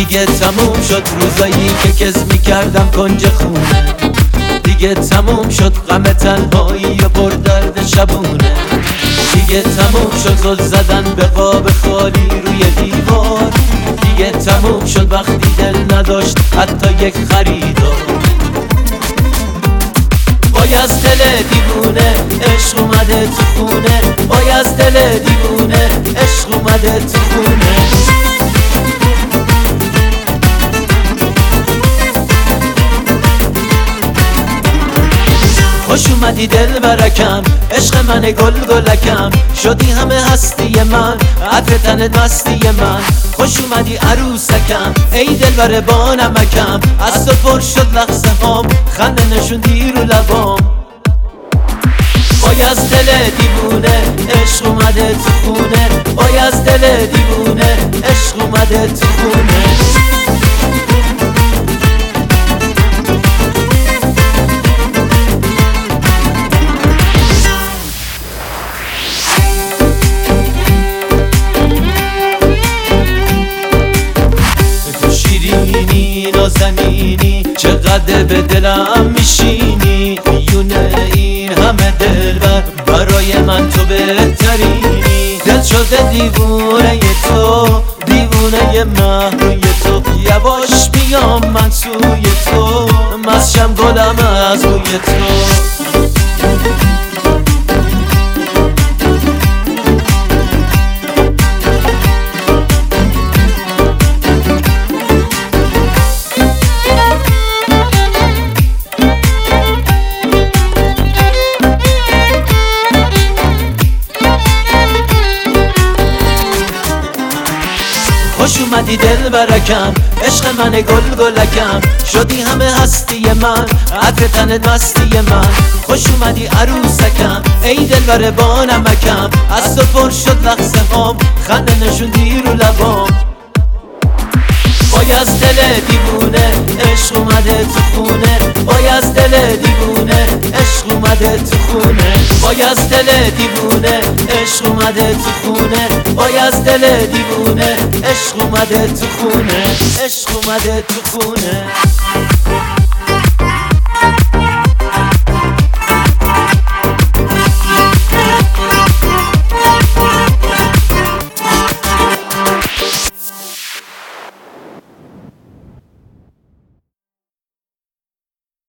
دیگه تموم شد روزایی که کس میکردم کنج خونه، دیگه تموم شد غم تنهایی و پردرد شبونه، دیگه تموم شد زل زدن به قاب خالی روی دیوار، دیگه تموم شد وقتی دل نداشت حتی یک خریدار. وای از دل دیوونه عشق اومده تو خونه، وای از دل دیوونه عشق اومده تو خونه. خوش اومدی دل برکم، عشق من گل گلکم، شدی همه هستی من، عطر تنت مستی من. خوش اومدی عروسکم، ای دلبر با نمکم، از تو پر شد لحظه هام، خنده نشوندی رو لبام. وای از دل دیوونه عشق اومده تو خونه، وای از دل دیوونه عشق اومده تو خونه. نازنینی چقدر به دلم میشینی، میونه این همه دلبر برای من تو بهترینی. دل شده دیوونه تو، دیوونه من روی تو، یواش میام من سوی تو، مستشم گلم از روی تو. خوش اومدی دل برکم، عشق من گل گلکم، شدی همه هستی من، عطر تنت مستی من. خوش اومدی عروسکم، ای دلبر با نمکم، از تو پر شد لحظه هام، خنده نشوندی رو لبام. وای از دل دیوونه عشق اومده تو خونه، وای از دل دیوونه عشق اومده تو خونه، وای از دل دیوونه عشق اومده تو خونه، وای از دل دیوونه عشق اومده تو خونه، عشق اومده تو خونه.